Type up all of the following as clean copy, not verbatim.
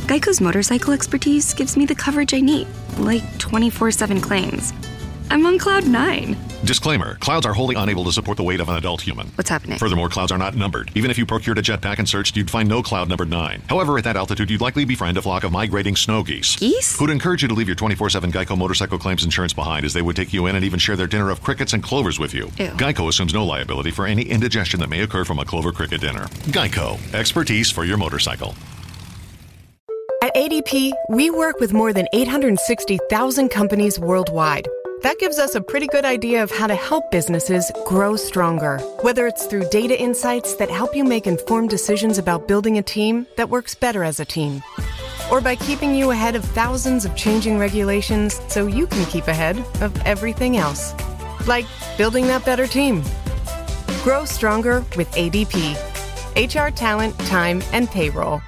Geico's motorcycle expertise gives me the coverage I need, like 24/7 claims. I'm on Cloud 9. Disclaimer, clouds are wholly unable to support the weight of an adult human. What's happening? Furthermore, clouds are not numbered. Even if you procured a jetpack and searched, you'd find no cloud numbered 9. However, at that altitude, you'd likely befriend a flock of migrating snow geese. Geese? Who'd encourage you to leave your 24/7 Geico motorcycle claims insurance behind, as they would take you in and even share their dinner of crickets and clovers with you. Ew. Geico assumes no liability for any indigestion that may occur from a clover cricket dinner. Geico. Expertise for your motorcycle. At ADP, we work with more than 860,000 companies worldwide. That gives us a pretty good idea of how to help businesses grow stronger. Whether it's through data insights that help you make informed decisions about building a team that works better as a team, or by keeping you ahead of thousands of changing regulations so you can keep ahead of everything else. Like building that better team. Grow stronger with ADP. HR, talent, time, and payroll.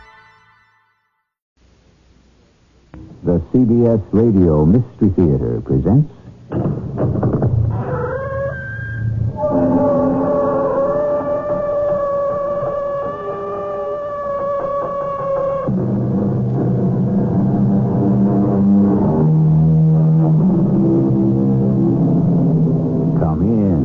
The CBS Radio Mystery Theater presents Come in.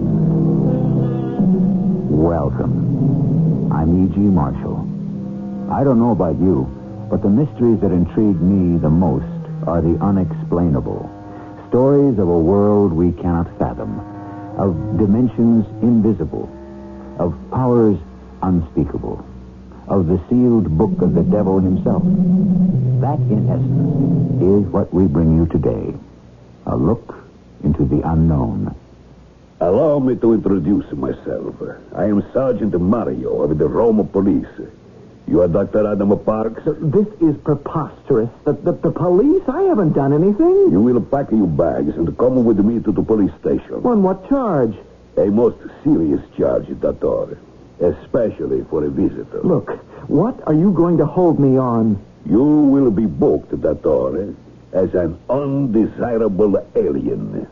Welcome. I'm E.G. Marshall. I don't know about you, but the mysteries that intrigue me the most are the unexplainable. Stories of a world we cannot fathom, of dimensions invisible, of powers unspeakable, of the sealed book of the devil himself. That, in essence, is what we bring you today. A look into the unknown. Allow me to introduce myself. I am Sergeant Mario of the Rome Police. You are Dr. Adam Parks? This is preposterous. The police? I haven't done anything. You will pack your bags and come with me to the police station. On what charge? A most serious charge, Doctor. Especially for a visitor. Look, what are you going to hold me on? You will be booked, Doctor, as an undesirable alien.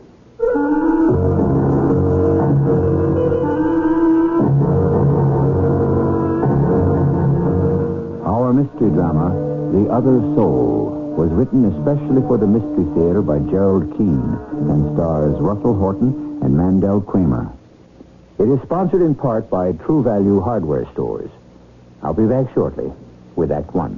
Our mystery drama, The Other Soul, was written especially for the Mystery Theater by Gerald Keane and stars Russell Horton and Mandel Kramer. It is sponsored in part by True Value Hardware Stores. I'll be back shortly with Act One.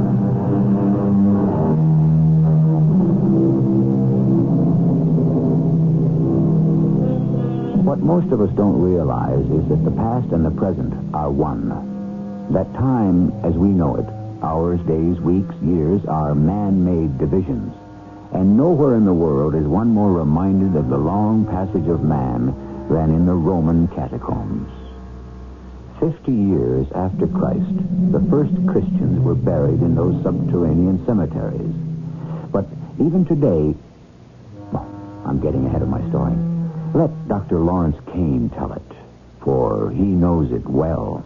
What most of us don't realize is that the past and the present are one. That time, as we know it, hours, days, weeks, years, are man-made divisions. And nowhere in the world is one more reminded of the long passage of man than in the Roman catacombs. 50 years after Christ, the first Christians were buried in those subterranean cemeteries. But even today... Well, I'm getting ahead of my story. Let Dr. Lawrence Kane tell it, for he knows it well.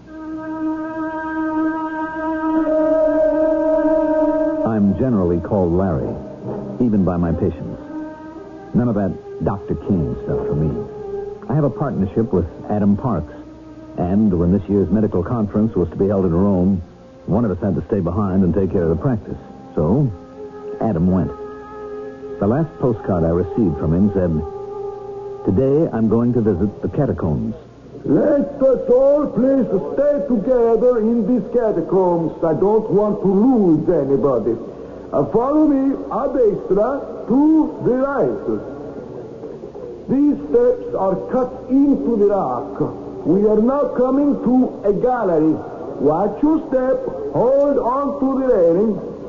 I'm generally called Larry, even by my patients. None of that Dr. King stuff for me. I have a partnership with Adam Parks, and when this year's medical conference was to be held in Rome, one of us had to stay behind and take care of the practice. So, Adam went. The last postcard I received from him said, "Today I'm going to visit the catacombs." Let us all please stay together in these catacombs. I don't want to lose anybody. Follow me a destra to the right. These steps are cut into the rock. We are now coming to a gallery. Watch your step. Hold on to the railing.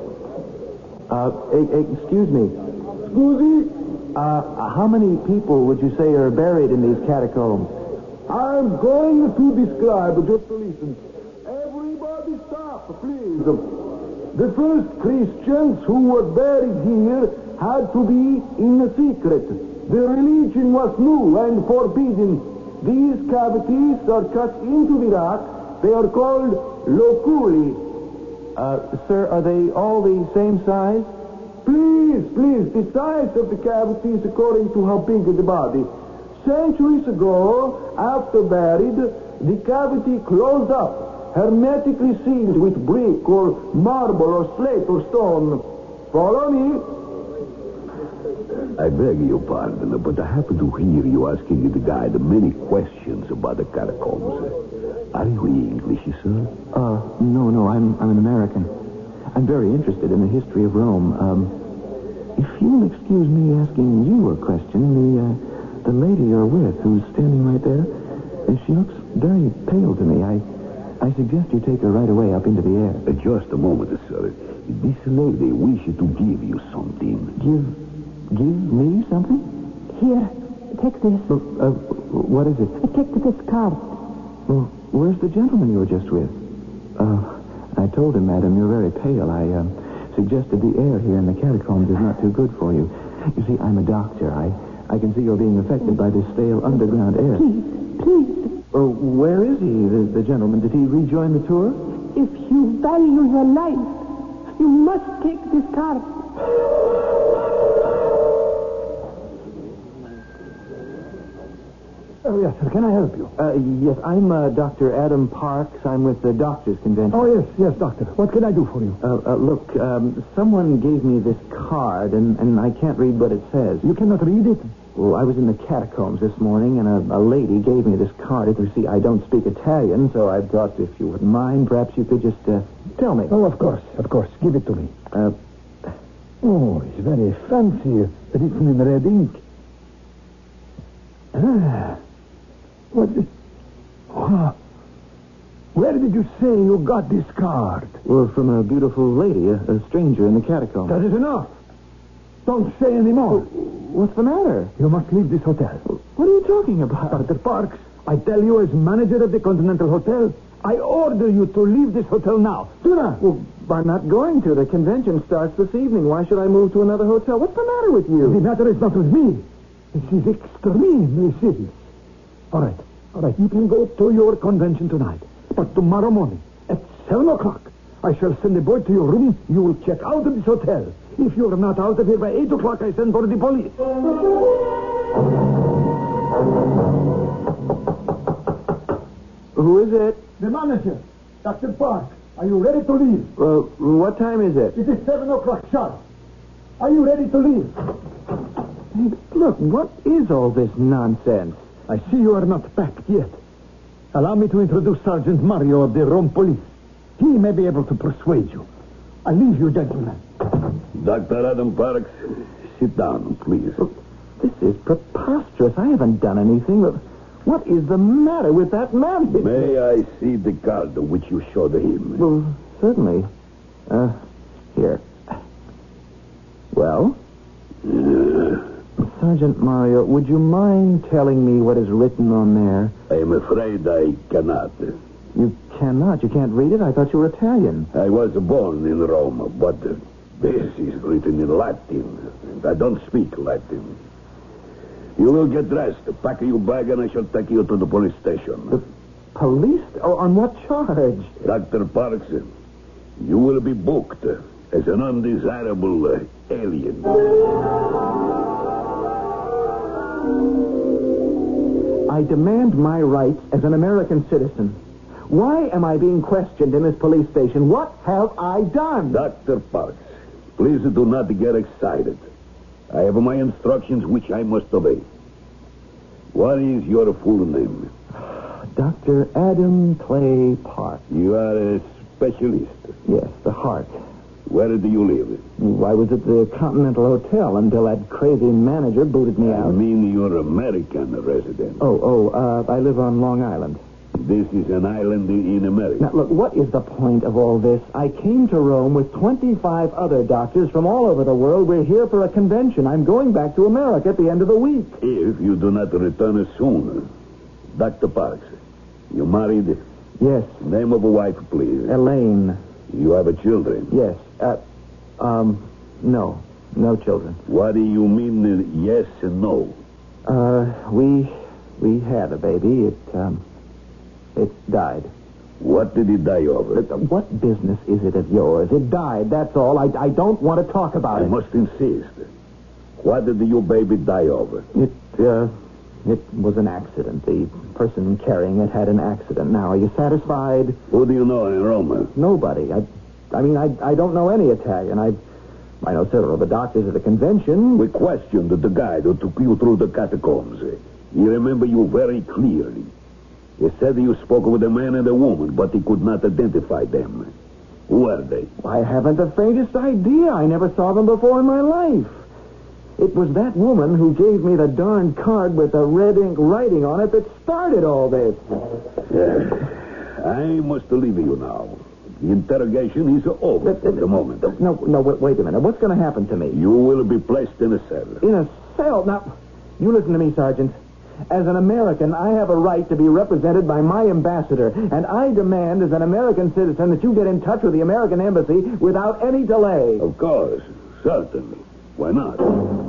Excuse me. Scusi? How many people would you say are buried in these catacombs? I'm going to describe, just to listen. Everybody stop, please. The first Christians who were buried here had to be in a secret. The religion was new and forbidden. These cavities are cut into the rock. They are called loculi. Sir, are they all the same size? Please, the size of the cavities according to how big is the body. Centuries ago, after buried, the cavity closed up, hermetically sealed with brick or marble or slate or stone. Follow me. I beg your pardon, but I happen to hear you asking the guide many questions about the catacombs. Are you English, sir? No, I'm an American. I'm very interested in the history of Rome. If you'll excuse me asking you a question, the lady you're with, who's standing right there, she looks very pale to me. I suggest you take her right away up into the air. Just a moment, sir. This lady wishes to give you something. Give me something? Here, take this. What is it? Take this card. Well, where's the gentleman you were just with? I told him, madam, you're very pale. I suggested the air here in the catacombs is not too good for you. You see, I'm a doctor. I can see you're being affected by this stale underground air. Please. Oh, where is he, the gentleman? Did he rejoin the tour? If you value your life, you must take this card. Oh, yes, sir. Can I help you? Yes, I'm Dr. Adam Parks. I'm with the Doctors Convention. Oh, yes, doctor. What can I do for you? Look, someone gave me this card, and I can't read what it says. You cannot read it? Well, I was in the catacombs this morning, and a lady gave me this card. You see, I don't speak Italian, so I thought if you wouldn't mind, perhaps you could just tell me. Oh, of course. Give it to me. Oh, it's very fancy. Written in red ink. What? Where did you say you got this card? Well, from a beautiful lady, a stranger in the catacombs. That is enough. Don't say any more. What's the matter? You must leave this hotel. What are you talking about? Dr. Parks, I tell you as manager of the Continental Hotel, I order you to leave this hotel now. Do not. Well, I'm not going to. The convention starts this evening. Why should I move to another hotel? What's the matter with you? The matter is not with me. This is extremely serious. All right. You can go to your convention tonight. But tomorrow morning, at 7 o'clock, I shall send a boy to your room. You will check out of this hotel. If you are not out of here by 8 o'clock, I send for the police. Who is it? The manager, Dr. Park. Are you ready to leave? What time is it? It is 7 o'clock sharp. Are you ready to leave? Hey, look, what is all this nonsense? I see you are not packed yet. Allow me to introduce Sergeant Mario of the Rome Police. He may be able to persuade you. I leave you, gentlemen. Dr. Adam Parks, sit down, please. Look, this is preposterous. I haven't done anything. What is the matter with that man? May I see the card which you showed him? Well, certainly. Here. Well? Sergeant Mario, would you mind telling me what is written on there? I am afraid I cannot. You cannot? You can't read it? I thought you were Italian. I was born in Rome, but this is written in Latin. I don't speak Latin. You will get dressed, pack your bag, and I shall take you to the police station. The police? Oh, on what charge? Dr. Parks, you will be booked as an undesirable alien. I demand my rights as an American citizen. Why am I being questioned in this police station? What have I done? Dr. Parks, please do not get excited. I have my instructions which I must obey. What is your full name? Dr. Adam Clay Park. You are a specialist. Yes, the heart. Where do you live? I was at the Continental Hotel until that crazy manager booted me out. I mean you're American resident. I live on Long Island. This is an island in America. Now, look, what is the point of all this? I came to Rome with 25 other doctors from all over the world. We're here for a convention. I'm going back to America at the end of the week. If you do not return soon, Dr. Parks, you married? Yes. Name of a wife, please. Elaine. You have children? Yes. No. No children. What do you mean, yes and no? We had a baby. It died. What did it die of? What business is it of yours? It died, that's all. I don't want to talk about it. I must insist. What did your baby die of? It was an accident. The person carrying it had an accident. Now, are you satisfied? Who do you know in Rome? Nobody. I don't know any Italian. I know several of the doctors at the convention. We questioned the guide who took you through the catacombs. He remembered you very clearly. He said you spoke with a man and a woman, but he could not identify them. Who are they? I haven't the faintest idea. I never saw them before in my life. It was that woman who gave me the darn card with the red ink writing on it that started all this. I must leave you now. The interrogation is over for the moment. No, wait a minute. What's going to happen to me? You will be placed in a cell. In a cell? Now, you listen to me, Sergeant. As an American, I have a right to be represented by my ambassador, and I demand as an American citizen that you get in touch with the American embassy without any delay. Of course. Certainly. Why not?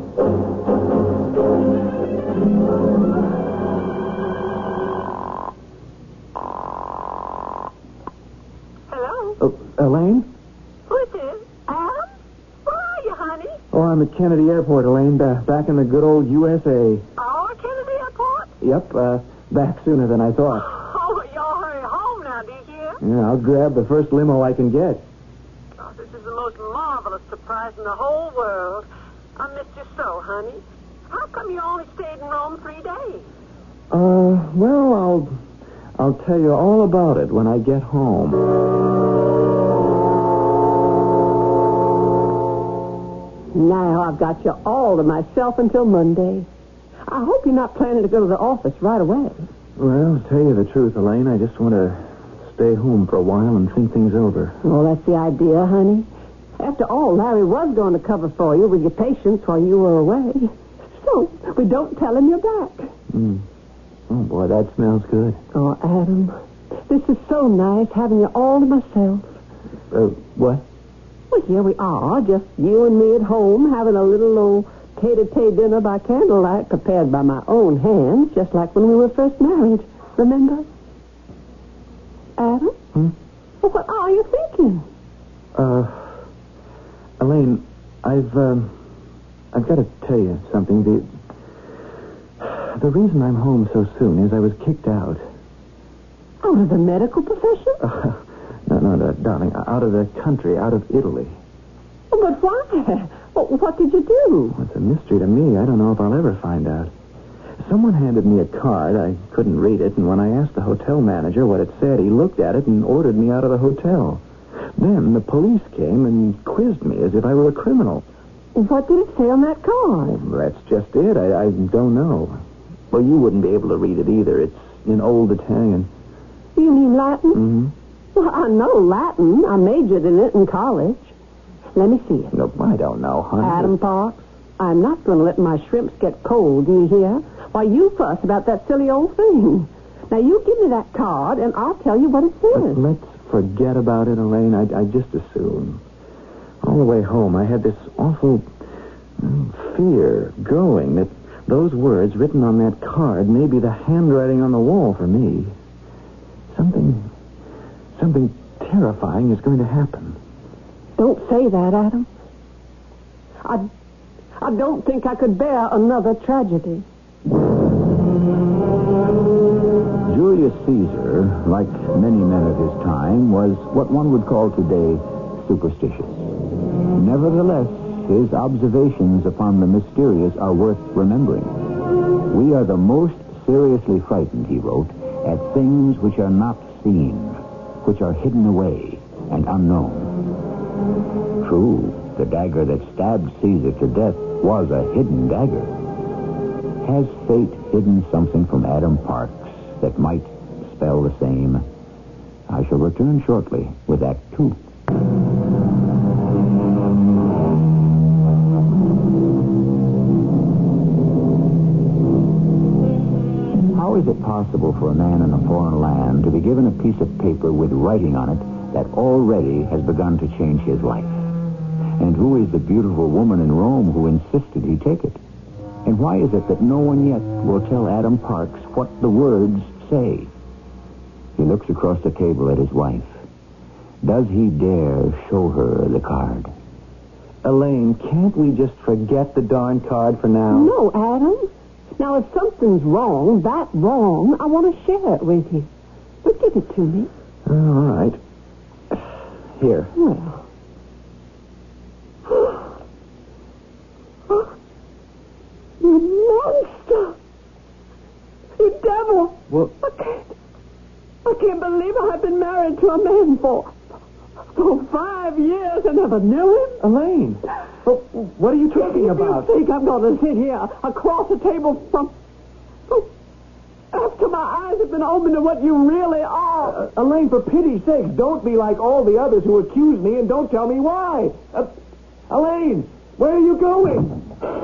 Hello? Elaine? Who is this? Adam? Where are you, honey? Oh, I'm at Kennedy Airport, Elaine, back in the good old USA. Oh, Kennedy Airport? Yep, back sooner than I thought. Oh, y'all hurry home now, do you hear? Yeah, I'll grab the first limo I can get. Oh, this is the most marvelous surprise in the whole world. I missed you so, honey. How come you only stayed in Rome 3 days? Well, I'll tell you all about it when I get home. Now I've got you all to myself until Monday. I hope you're not planning to go to the office right away. Well, to tell you the truth, Elaine, I just want to stay home for a while and think things over. Well, that's the idea, honey. After all, Larry was going to cover for you with your patients while you were away. So, we don't tell him you're back. Oh, boy, that smells good. Oh, Adam, this is so nice having you all to myself. What? Well, here we are, just you and me at home, having a little old tete-a-tete dinner by candlelight prepared by my own hands, just like when we were first married. Remember? Adam? Well, what are you thinking? Elaine, I've got to tell you something. The reason I'm home so soon is I was kicked out. Out of the medical profession? No, darling, out of the country, out of Italy. Oh, but why? What did you do? Well, it's a mystery to me. I don't know if I'll ever find out. Someone handed me a card. I couldn't read it, and when I asked the hotel manager what it said, he looked at it and ordered me out of the hotel. Then the police came and quizzed me as if I were a criminal. What did it say on that card? Well, that's just it. I don't know. Well, you wouldn't be able to read it either. It's in Old Italian. You mean Latin? Mm-hmm. Well, I know Latin. I majored in it in college. Let me see it. No, I don't know, honey. Adam Parks, I'm not going to let my shrimps get cold, do you hear? Why, you fuss about that silly old thing. Now, you give me that card, and I'll tell you what it says. Let's forget about it, Elaine. I just as soon. All the way home, I had this awful fear growing that those words written on that card may be the handwriting on the wall for me. Something terrifying is going to happen. Don't say that, Adam. I don't think I could bear another tragedy. Julius Caesar, like many men of his time, was what one would call today superstitious. Nevertheless, his observations upon the mysterious are worth remembering. We are the most seriously frightened, he wrote, at things which are not seen, which are hidden away and unknown. True, the dagger that stabbed Caesar to death was a hidden dagger. Has fate hidden something from Adam Parks that might spell the same? I shall return shortly with Act 2. How is it possible for a man in a foreign land to be given a piece of paper with writing on it that already has begun to change his life? And who is the beautiful woman in Rome who insisted he take it? And why is it that no one yet will tell Adam Parks what the words say? He looks across the table at his wife. Does he dare show her the card? Elaine, can't we just forget the darn card for now? No, Adam. Now, if something's wrong, that wrong, I want to share it with you. But give it to me. All right. Here. Well. You monster! You devil! Well, I can't believe I've been married to a man for 5 years and never knew him. Elaine, what are you talking about? You think I'm going to sit here across the table from after my eyes have been opened to what you really are? Elaine, for pity's sake, don't be like all the others who accuse me and don't tell me why. Elaine, where are you going?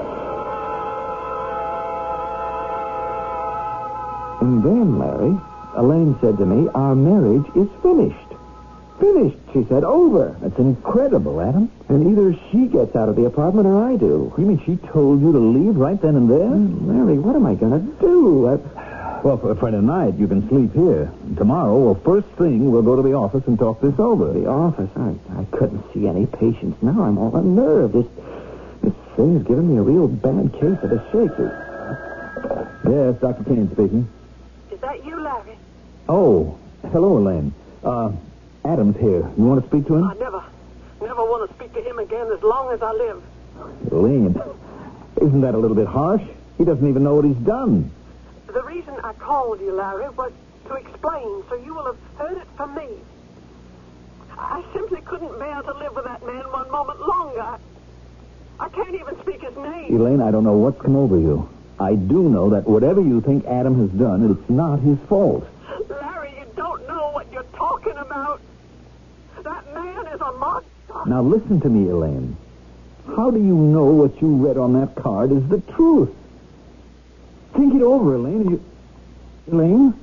And then, Larry, Elaine said to me, our marriage is finished. Finished, she said, over. That's incredible, Adam. And either she gets out of the apartment or I do. You mean she told you to leave right then and there? Larry, what am I going to do? Well, for tonight, you can sleep here. Tomorrow, well, first thing, we'll go to the office and talk this over. The office? I couldn't see any patience now. I'm all unnerved. This thing has given me a real bad case of the shakes. Yes, Dr. Kane speaking. Is that you, Larry? Oh, hello, Elaine. Adam's here. You want to speak to him? I never want to speak to him again as long as I live. Elaine, isn't that a little bit harsh? He doesn't even know what he's done. The reason I called you, Larry, was to explain, so you will have heard it from me. I simply couldn't bear to live with that man one moment longer. I can't even speak his name. Elaine, I don't know what's come over you. I do know that whatever you think Adam has done, it's not his fault. Larry, you don't know what you're talking about. That man is a monster. Now listen to me, Elaine. How do you know what you read on that card is the truth? Think it over, Elaine. Elaine?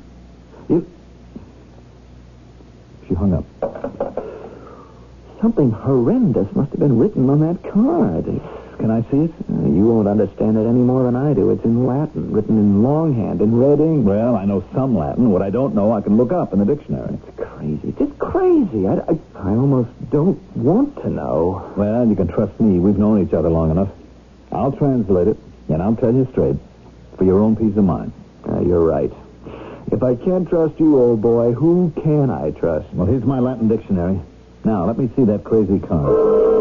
She hung up. Something horrendous must have been written on that card. Can I see it? You won't understand it any more than I do. It's in Latin, written in longhand, in red ink. Well, I know some Latin. What I don't know, I can look up in the dictionary. It's crazy. Just crazy. I almost don't want to know. Well, you can trust me. We've known each other long enough. I'll translate it, and I'll tell you straight, for your own peace of mind. You're right. If I can't trust you, old boy, who can I trust? Well, here's my Latin dictionary. Now, let me see that crazy card.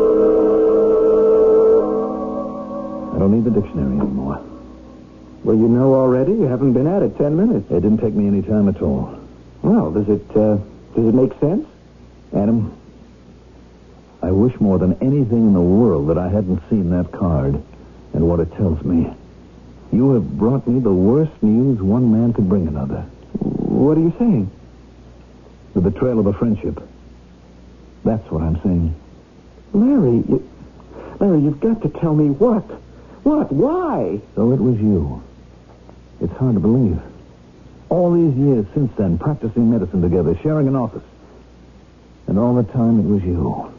I don't need the dictionary anymore. Well, you know already. You haven't been at it 10 minutes. It didn't take me any time at all. Well, does it make sense? Adam, I wish more than anything in the world that I hadn't seen that card and what it tells me. You have brought me the worst news one man could bring another. What are you saying? The betrayal of a friendship. That's what I'm saying. Larry, you've got to tell me what? What? Why? So it was you. It's hard to believe. All these years since then, practicing medicine together, sharing an office. And all the time it was you.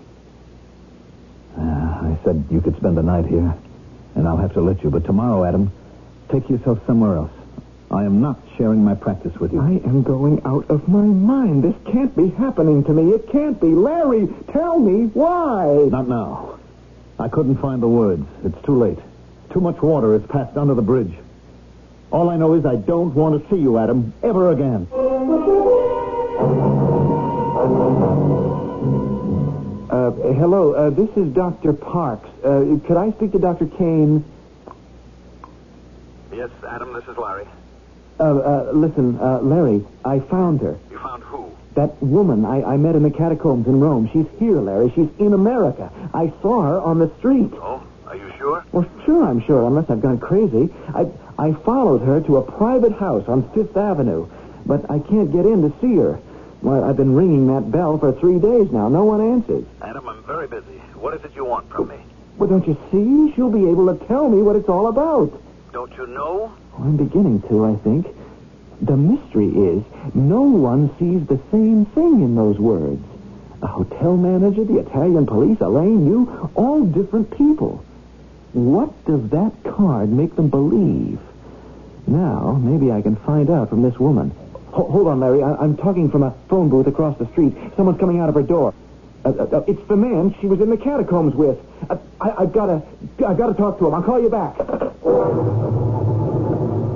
I said you could spend the night here, and I'll have to let you. But tomorrow, Adam, take yourself somewhere else. I am not sharing my practice with you. I am going out of my mind. This can't be happening to me. It can't be. Larry, tell me why. Not now. I couldn't find the words. It's too late. Too much water has passed under the bridge. All I know is I don't want to see you, Adam, ever again. Hello, this is Dr. Parks. Could I speak to Dr. Kane? Yes, Adam, this is Larry. Listen, Larry, I found her. You found who? That woman I met in the catacombs in Rome. She's here, Larry. She's in America. I saw her on the street. Oh, are you sure? Well, sure, I'm sure, unless I've gone crazy. I followed her to a private house on Fifth Avenue, but I can't get in to see her. Well, I've been ringing that bell for 3 days now. No one answers. Adam, I'm very busy. What is it you want from me? Well, don't you see? She'll be able to tell me what it's all about. Don't you know? Well, I'm beginning to, I think. The mystery is no one sees the same thing in those words. A hotel manager, the Italian police, Elaine, you, all different people. What does that card make them believe? Now, maybe I can find out from this woman. Hold on, Larry. I'm talking from a phone booth across the street. Someone's coming out of her door. It's the man she was in the catacombs with. I've got to talk to him. I'll call you back.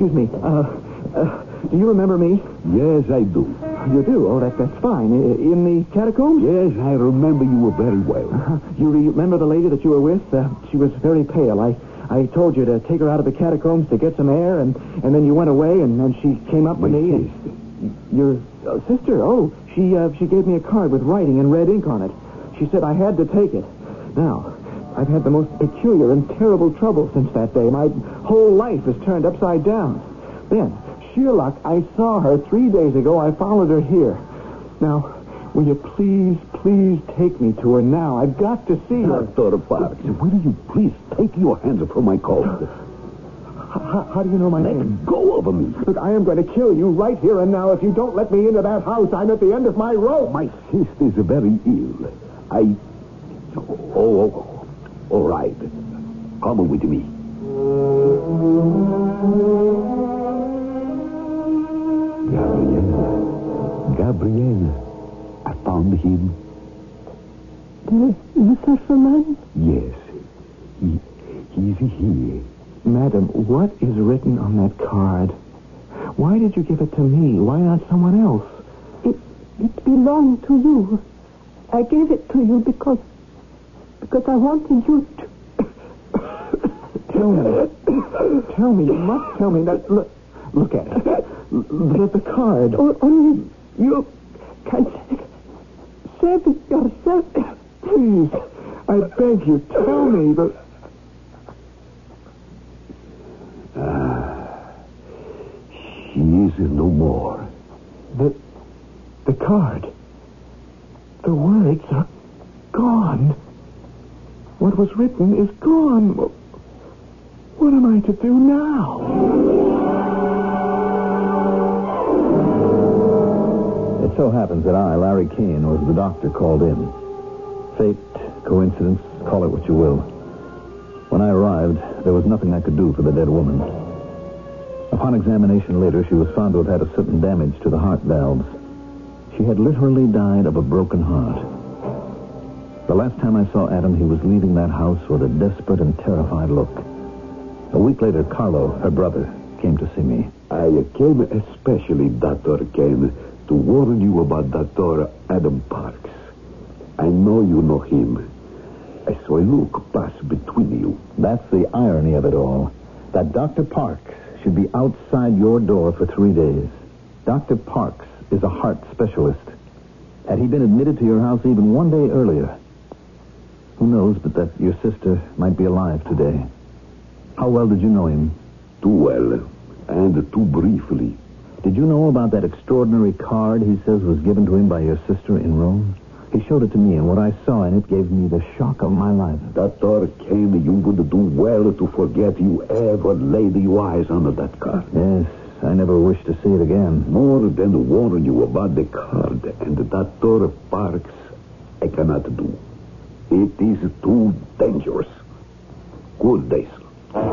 excuse me. Do you remember me? Yes, I do. You do? Oh, that's fine. In the catacombs? Yes, I remember you very well. You remember the lady that you were with? She was very pale. I told you to take her out of the catacombs to get some air, and then you went away, and then she came up to me. Your sister? Oh, she gave me a card with writing in red ink on it. She said I had to take it. Now, I've had the most peculiar and terrible trouble since that day. My whole life is turned upside down. Then, sheer luck, I saw her 3 days ago. I followed her here. Now, will you please take me to her now? I've got to see her. Dr. Parks, will you please take your hands from my coat? How do you know my name? Let go of me. Look, I am going to kill you right here and now. If you don't let me into that house, I'm at the end of my rope. My sister is very ill. All right. Come with me. Gabrielle, I found him. You search for man? Yes. He's here. Madam, what is written on that card? Why did you give it to me? Why not someone else? It belonged to you. I gave it to you because I wanted you to... Tell me. You must tell me. That, look at it. Look at the card. Only you can save it yourself. Please, I beg you, tell me. She is no more. The card. The words are gone. What was written is gone. What am I to do now? It so happens that I, Larry Keene, was the doctor called in. Fate, coincidence, call it what you will. When I arrived, there was nothing I could do for the dead woman. Upon examination later, she was found to have had a certain damage to the heart valves. She had literally died of a broken heart. The last time I saw Adam, he was leaving that house with a desperate and terrified look. A week later, Carlo, her brother, came to see me. I came especially, Dr. Kane, to warn you about Dr. Adam Parks. I know you know him. I saw a look pass between you. That's the irony of it all. That Dr. Parks should be outside your door for 3 days. Dr. Parks is a heart specialist. Had he been admitted to your house even 1 day earlier, who knows but that your sister might be alive today. How well did you know him? Too well, and too briefly. Did you know about that extraordinary card he says was given to him by your sister in Rome? He showed it to me, and what I saw in it gave me the shock of my life. Dr. Kane, you would do well to forget you ever laid your eyes on that card. Yes, I never wish to see it again. More than warn you about the card and Dr. Parks, I cannot do. It is too dangerous. Good day, sir.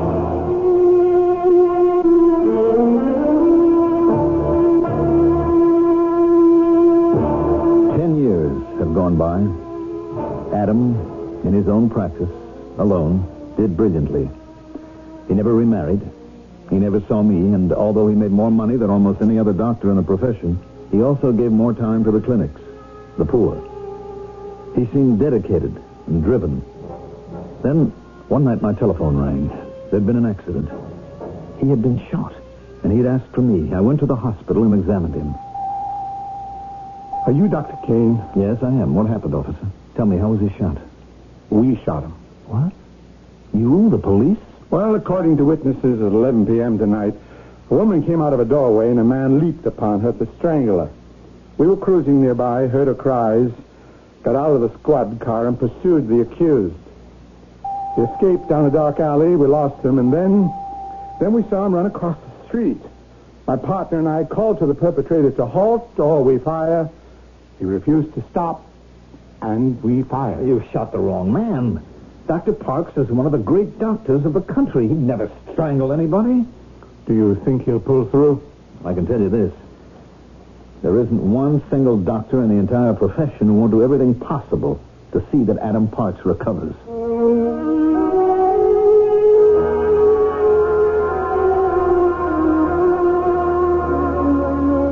10 years have gone by. Adam, in his own practice, alone, did brilliantly. He never remarried. He never saw me, and although he made more money than almost any other doctor in the profession, he also gave more time to the clinics, the poor. He seemed dedicated and driven. Then, one night my telephone rang. There'd been an accident. He had been shot, and he'd asked for me. I went to the hospital and examined him. Are you Dr. Kane? Yes, I am. What happened, officer? Tell me, how was he shot? We shot him. What? You, the police? Well, according to witnesses, at 11 p.m. tonight, a woman came out of a doorway and a man leaped upon her to strangle her. We were cruising nearby, heard her cries, got out of the squad car and pursued the accused. He escaped down a dark alley. We lost him, and then we saw him run across the street. My partner and I called to the perpetrator to halt or we fire. He refused to stop, and we fired. You shot the wrong man. Dr. Parks is one of the great doctors of the country. He'd never strangle anybody. Do you think he'll pull through? I can tell you this. There isn't one single doctor in the entire profession who won't do everything possible to see that Adam Parks recovers.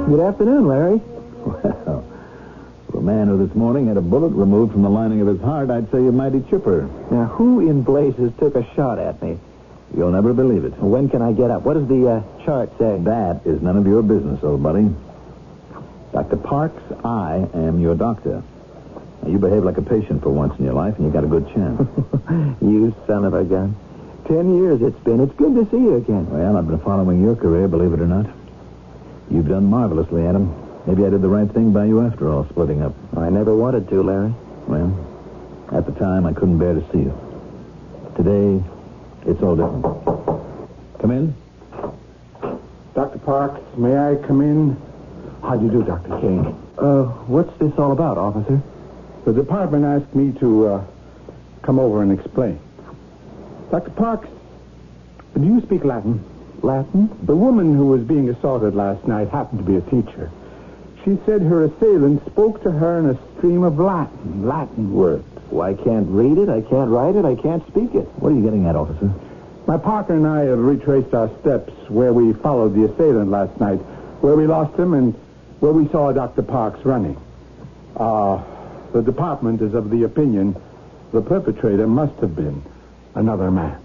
Good afternoon, Larry. Well, for a man who this morning had a bullet removed from the lining of his heart, I'd say you're mighty chipper. Now, who in blazes took a shot at me? You'll never believe it. When can I get up? What does the chart say? That is none of your business, old buddy. Dr. Parks, I am your doctor. Now, you behave like a patient for once in your life, and you got a good chance. You son of a gun. 10 years it's been. It's good to see you again. Well, I've been following your career, believe it or not. You've done marvelously, Adam. Maybe I did the right thing by you after all, splitting up. I never wanted to, Larry. Well, at the time, I couldn't bear to see you. Today, it's all different. Come in. Dr. Parks, may I come in? How do you do, Dr. Kane? What's this all about, officer? The department asked me to come over and explain. Dr. Parks, do you speak Latin? Latin? The woman who was being assaulted last night happened to be a teacher. She said her assailant spoke to her in a stream of Latin words. Well, I can't read it, I can't write it, I can't speak it. What are you getting at, officer? My partner and I have retraced our steps where we followed the assailant last night, where we lost him and where we saw Dr. Parks running. The department is of the opinion the perpetrator must have been another man.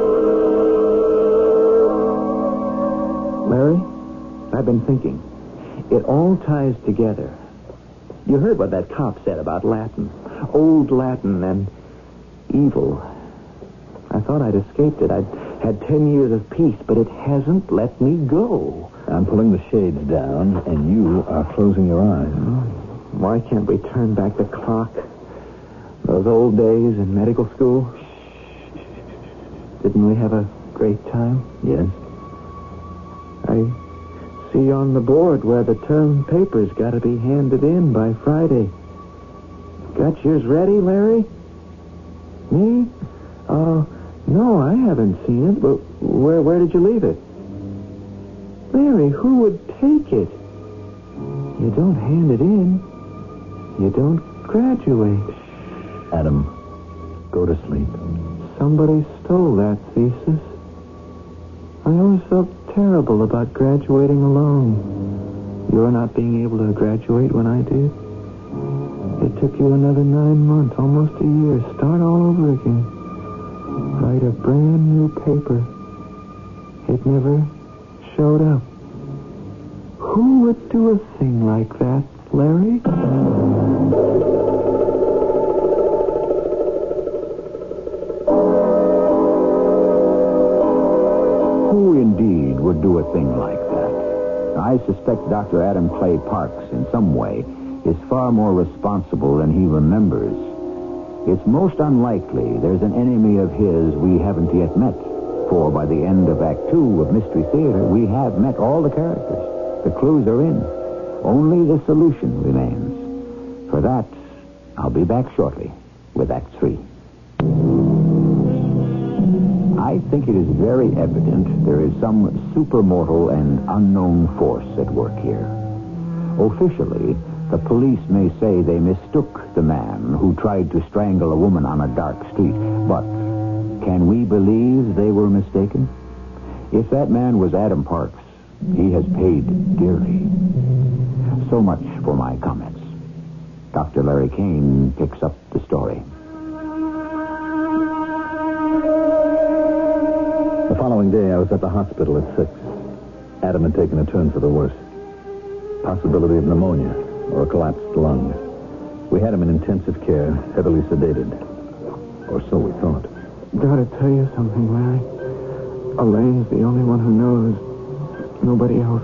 Larry, I've been thinking. It all ties together. You heard what that cop said about Latin. Old Latin and evil. I thought I'd escaped it. I'd had 10 years of peace, but it hasn't let me go. I'm pulling the shades down, and you are closing your eyes. Why can't we turn back the clock? Those old days in medical school? Didn't we have a great time? Yes. I see on the board where the term paper's got to be handed in by Friday. Got yours ready, Larry? Me? No, I haven't seen it, but where did you leave it? Larry, who would take it? You don't hand it in. You don't graduate. Adam, go to sleep. Somebody stole that thesis. I always felt terrible about graduating alone. You're not being able to graduate when I did. It took you another 9 months, almost a year. Start all over again. Write a brand new paper. It never showed up. Who would do a thing like that, Larry? Who indeed would do a thing like that? I suspect Dr. Adam Clay Parks, in some way, is far more responsible than he remembers. It's most unlikely there's an enemy of his we haven't yet met. For by the end of Act 2 of Mystery Theater, we have met all the characters. The clues are in. Only the solution remains. For that, I'll be back shortly with Act 3. I think it is very evident there is some supermortal and unknown force at work here. Officially, the police may say they mistook the man who tried to strangle a woman on a dark street, but can we believe they were mistaken? If that man was Adam Parks, he has paid dearly. So much for my comments. Dr. Larry Kane picks up the story. The following day, I was at the hospital at 6. Adam had taken a turn for the worse. Possibility of pneumonia or a collapsed lung. We had him in intensive care, heavily sedated. Or so we thought. Gotta tell you something, Larry. Elaine's the only one who knows. Nobody else.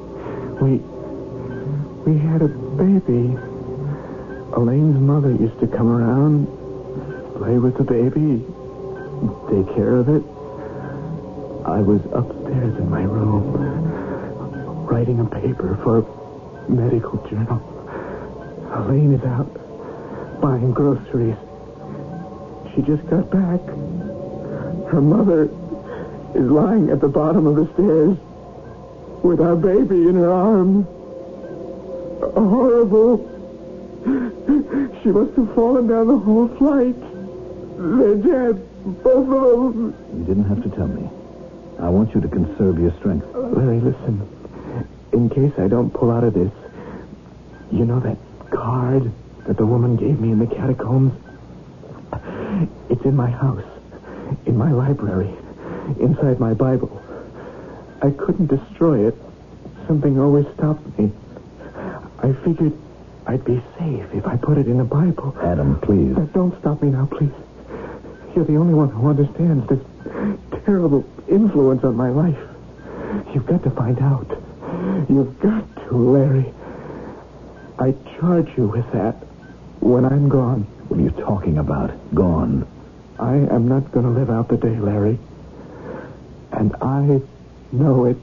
We had a baby. Elaine's mother used to come around, play with the baby, take care of it. I was upstairs in my room, writing a paper for a medical journal. Elaine is out buying groceries. She just got back. Her mother is lying at the bottom of the stairs with our baby in her arms. Horrible. She must have fallen down the whole flight. They're dead, both of them. You didn't have to tell me. I want you to conserve your strength. Larry, listen. in case I don't pull out of this, you know that card that the woman gave me in the catacombs? It's in my house, in my library, inside my Bible. I couldn't destroy it. Something always stopped me. I figured I'd be safe if I put it in the Bible. Adam, please. Don't stop me now, please. You're the only one who understands this terrible influence on my life. You've got to find out. You've got to, Larry. I charge you with that when I'm gone. What are you talking about? Gone. I am not going to live out the day, Larry. And I know it.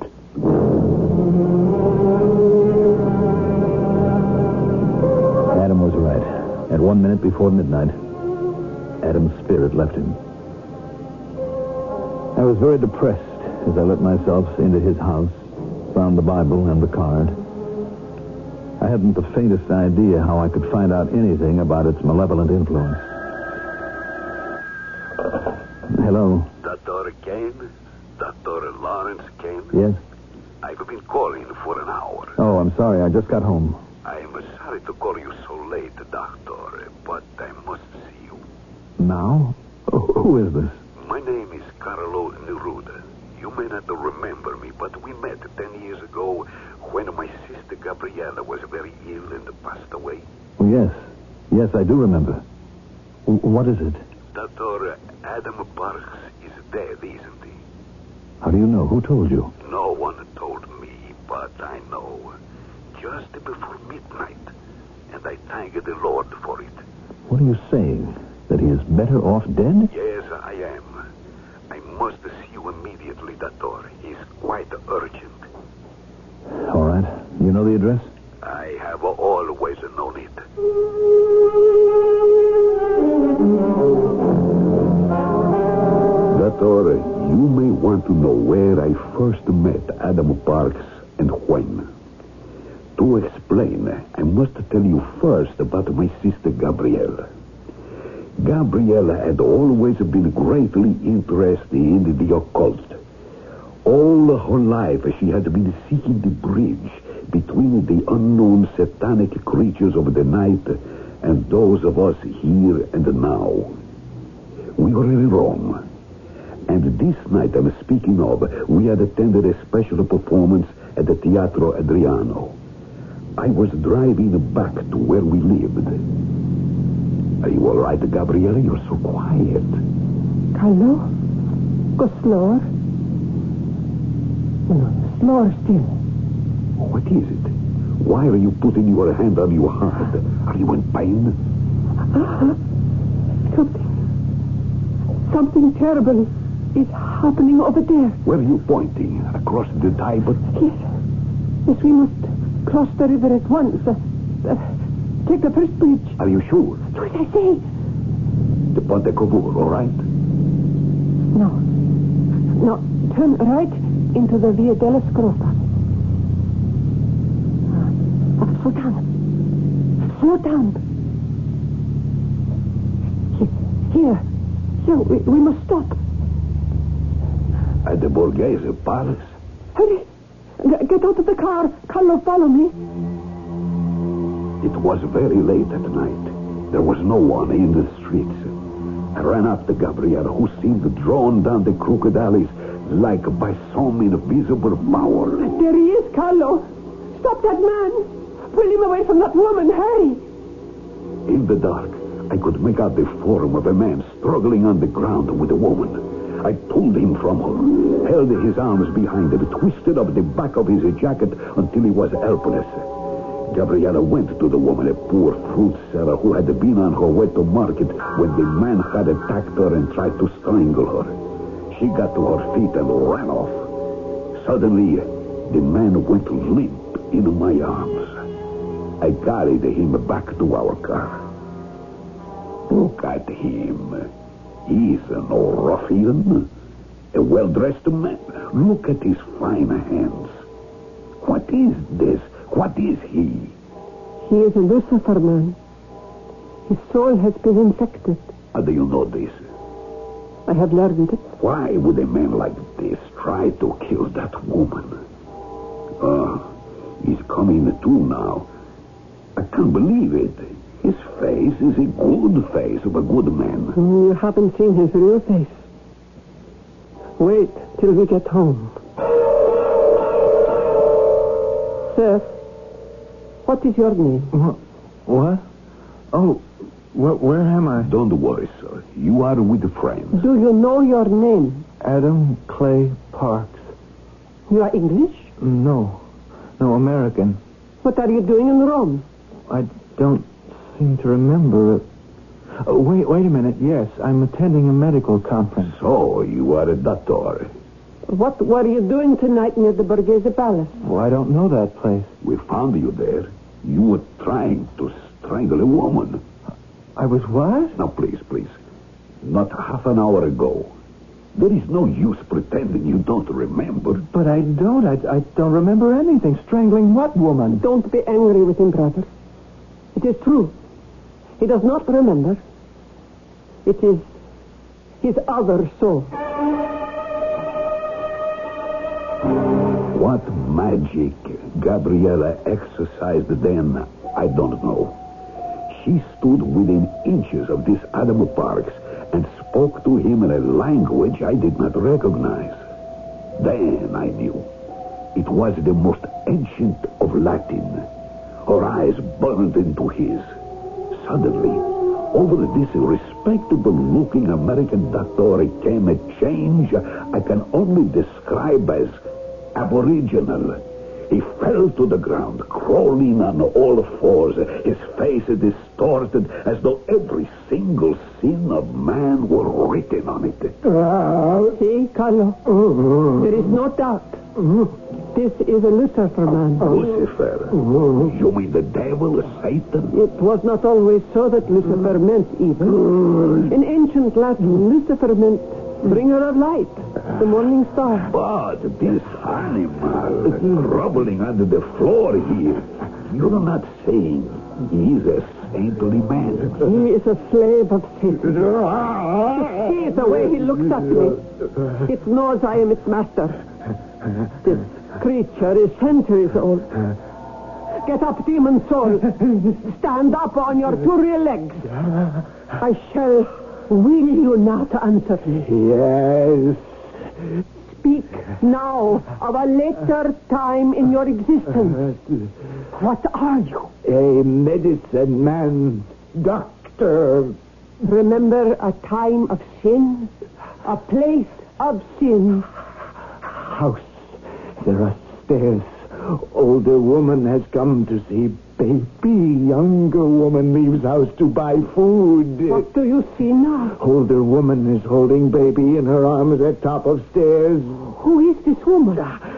Adam was right. At 1 minute before midnight, Adam's spirit left him. I was very depressed as I let myself into his house, found the Bible and the card. I hadn't the faintest idea how I could find out anything about its malevolent influence. Hello? Dr. Kane? Dr. Lawrence Kane? Yes? I've been calling for an hour. Oh, I'm sorry. I just got home. I'm sorry to call you so late, Doctor, but I must see you. Now? Who is this? My name is Carlo Neruda. You may not remember me, but we met 10 years ago when my sister Gabriella was very ill and passed away. Oh, yes. Yes, I do remember. What is it? Dr. Adam Parks is dead, isn't he? How do you know? Who told you? No one told me, but I know. Just before midnight. And I thank the Lord for it. What are you saying? That he is better off dead? Yes, I am. I must see you immediately, Doctor. It's quite urgent. All right. You know the address? I have always known it. Doctor, you may want to know where I first met Adam Parks and when. To explain, I must tell you first about my sister Gabriella. Gabriella had always been greatly interested in the occult. All her life she had been seeking the bridge between the unknown satanic creatures of the night and those of us here and now. We were in Rome, and this night I'm speaking of, we had attended a special performance at the Teatro Adriano. I was driving back to where we lived. Are you all right, Gabriella? You're so quiet. Carlo? Go slower. No, slower still. What is it? Why are you putting your hand on your heart? Are you in pain? Something terrible is happening over there. Where are you pointing? Across the Tiber? Yes, we must cross the river at once. Take the first bridge. Are you sure? Do as I say. The Ponte Cavour, all right? No, turn right into the Via della Scrota. Slow down. Here, we must stop. At the Borghese Palace? Hurry, get out of the car. Carlo, follow me. It was very late at night. There was no one in the streets. I ran up to Gabriella, who seemed drawn down the crooked alleys like by some invisible power. There he is, Carlo. Stop that man. Pull him away from that woman. Hurry. In the dark, I could make out the form of a man struggling on the ground with a woman. I pulled him from her, held his arms behind him, twisted up the back of his jacket until he was helpless. Gabriella went to the woman, a poor fruit seller who had been on her way to market when the man had attacked her and tried to strangle her. She got to her feet and ran off. Suddenly, the man went limp in my arms. I carried him back to our car. Look at him. He's no ruffian. A well-dressed man. Look at his fine hands. What is this? What is he? He is a Lucifer man. His soul has been infected. How do you know this? I have learned it. Why would a man like this try to kill that woman? He's coming to now. I can't believe it. His face is a good face of a good man. You haven't seen his real face. Wait till we get home. Sir, what is your name? What? Oh, where am I? Don't worry, sir. You are with a friend. Do you know your name? Adam Clay Parks. You are English? No, American. What are you doing in Rome? I don't seem to remember it. Wait a minute. Yes, I'm attending a medical conference. So, you are a doctor. What were you doing tonight near the Borghese Palace? Well, I don't know that place. We found you there. You were trying to strangle a woman. I was what? Now, please. Not half an hour ago. There is no use pretending you don't remember. But I don't. I don't remember anything. Strangling what woman? Don't be angry with him, brother. It is true. He does not remember. It is his other soul. What magic Gabriella exercised then, I don't know. She stood within inches of this Adam Parks and spoke to him in a language I did not recognize. Then I knew. It was the most ancient of Latin. Her eyes burned into his. Suddenly, over this respectable-looking American doctor came a change I can only describe as aboriginal. He fell to the ground, crawling on all fours, his face distorted as though every single sin of man were written on it. See, Carlo, there is no doubt. This is a Lucifer man. Lucifer? You mean the devil, Satan? It was not always so that Lucifer meant evil. In ancient Latin, Lucifer meant bringer of light, the morning star. But this animal groveling under the floor here, you're not saying he's a saintly man? He is a slave of Satan. See the way he looks at me. It knows I am its master. This creature is centuries old. Get up, demon soul. Stand up on your two real legs. I shall will you not answer me? Yes. Speak now of a later time in your existence. What are you? A medicine man, doctor. Remember a time of sin? A place of sin? House. There are stairs. Older woman has come to see baby. Younger woman leaves house to buy food. What do you see now? Older woman is holding baby in her arms at top of stairs. Who is this woman?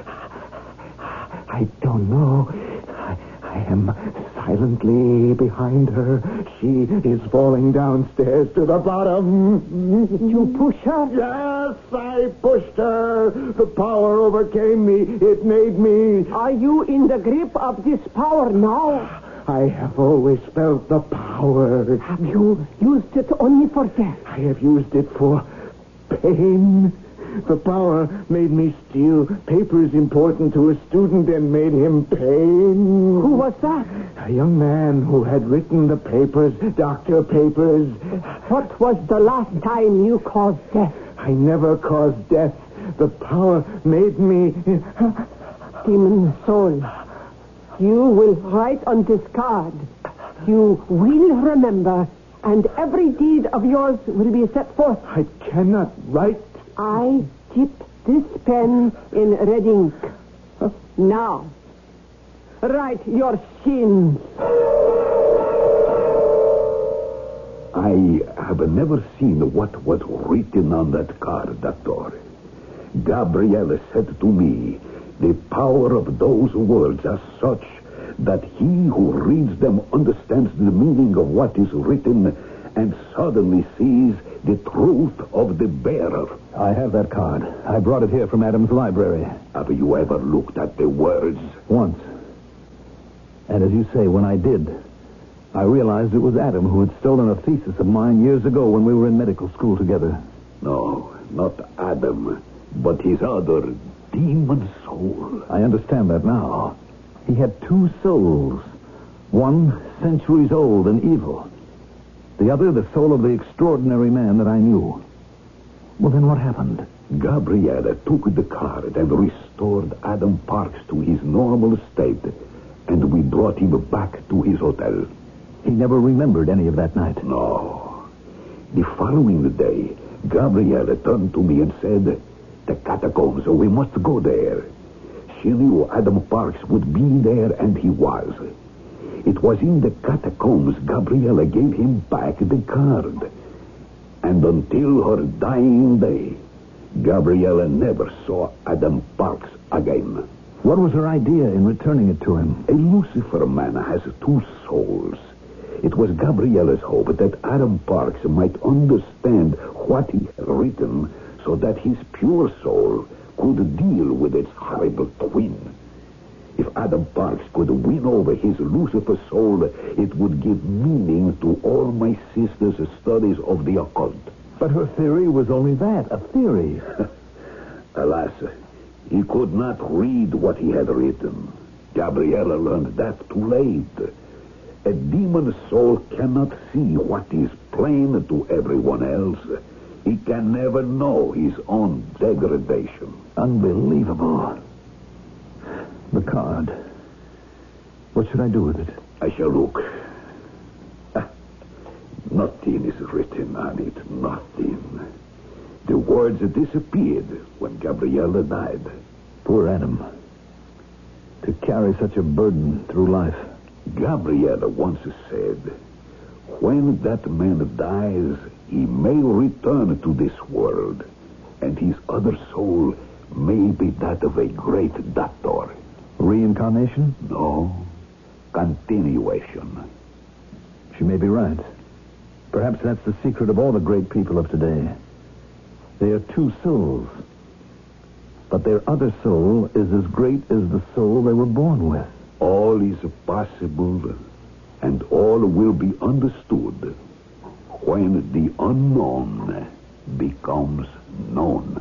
I don't know. I am silently behind her. She is falling downstairs to the bottom. You push her? Yes, I pushed her. The power overcame me. It made me... Are you in the grip of this power now? I have always felt the power. Have you used it only for death? I have used it for pain. The power made me steal papers important to a student and made him pay. Who was that? A young man who had written the papers, doctor papers. What was the last time you caused death? I never caused death. The power made me... Demon soul, you will write on this card. You will remember, and every deed of yours will be set forth. I cannot write. I dip this pen in red ink. Now, write your sins. I have never seen what was written on that card, Doctor. Gabrielle said to me, the power of those words are such that he who reads them understands the meaning of what is written and suddenly sees the truth of the bearer. I have that card. I brought it here from Adam's library. Have you ever looked at the words? Once. And as you say, when I did, I realized it was Adam who had stolen a thesis of mine years ago when we were in medical school together. No, not Adam, but his other demon soul. I understand that now. He had two souls. One, centuries old and evil. The other, the soul of the extraordinary man that I knew. Well, then what happened? Gabriella took the card and restored Adam Parks to his normal state, and we brought him back to his hotel. He never remembered any of that night. No. The following day, Gabriella turned to me and said, "The catacombs, we must go there." She knew Adam Parks would be there, and he was. It was in the catacombs Gabriella gave him back the card. And until her dying day, Gabriella never saw Adam Parks again. What was her idea in returning it to him? A Lucifer man has two souls. It was Gabriella's hope that Adam Parks might understand what he had written so that his pure soul could deal with its horrible twin. If Adam Parks could win over his Lucifer soul, it would give meaning to all my sister's studies of the occult. But her theory was only that, a theory. Alas, he could not read what he had written. Gabriella learned that too late. A demon's soul cannot see what is plain to everyone else. He can never know his own degradation. Unbelievable. The card. What should I do with it? I shall look. Nothing is written on it. Nothing. The words disappeared when Gabriella died. Poor Adam. To carry such a burden through life. Gabriella once said, "When that man dies, he may return to this world, and his other soul may be that of a great doctor." Reincarnation? No. Continuation. She may be right. Perhaps that's the secret of all the great people of today. They are two souls. But their other soul is as great as the soul they were born with. All is possible, and all will be understood when the unknown becomes known.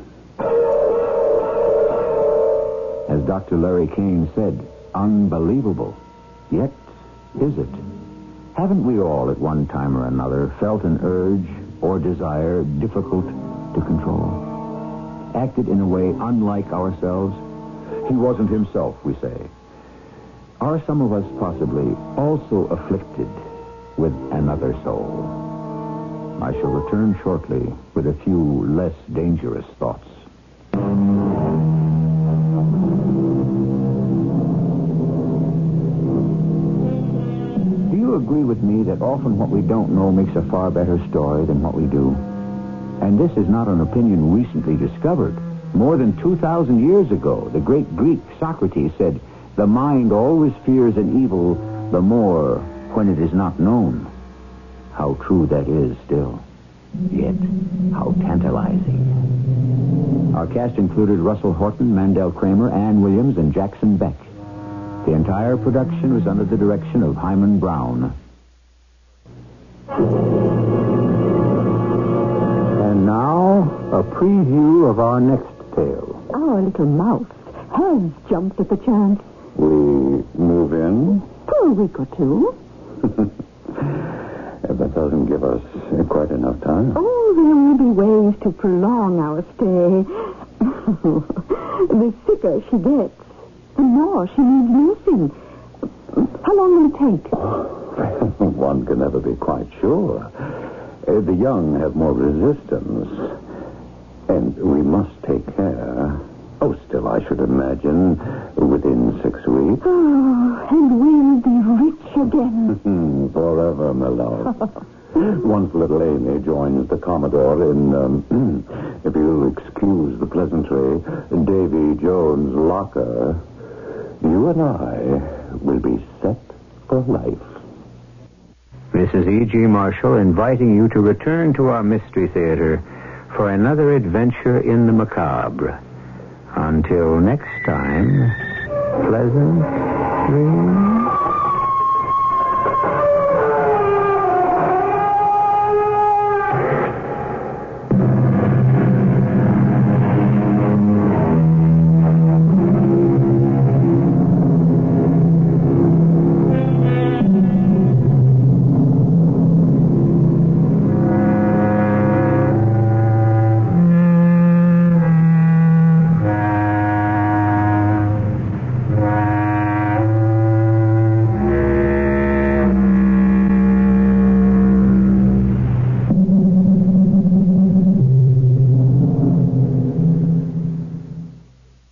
As Dr. Larry Kane said, unbelievable. Yet, is it? Haven't we all at one time or another felt an urge or desire difficult to control? Acted in a way unlike ourselves? He wasn't himself, we say. Are some of us possibly also afflicted with another soul? I shall return shortly with a few less dangerous thoughts. Do you agree with me that often what we don't know makes a far better story than what we do? And this is not an opinion recently discovered. More than 2,000 years ago, the great Greek Socrates said, "The mind always fears an evil the more when it is not known." How true that is still. Yet, how tantalizing. Our cast included Russell Horton, Mandel Kramer, Ann Williams, and Jackson Beck. The entire production was under the direction of Hyman Brown. And now, a preview of our next tale. Our little mouse has jumped at the chance. We move in? For a week or two. That doesn't give us quite enough time. Oh, there will be ways to prolong our stay. The sicker she gets, the more she needs nursing. How long will it take? One can never be quite sure. The young have more resistance, and we must take care. Oh, still, I should imagine within 6 weeks. Oh, and we'll be rich again. Forever, my love. Once little Amy joins the Commodore in, if you'll excuse the pleasantry, Davy Jones' locker, you and I will be set for life. This is E.G. Marshall inviting you to return to our Mystery Theater for another adventure in the macabre. Until next time, pleasant dreams.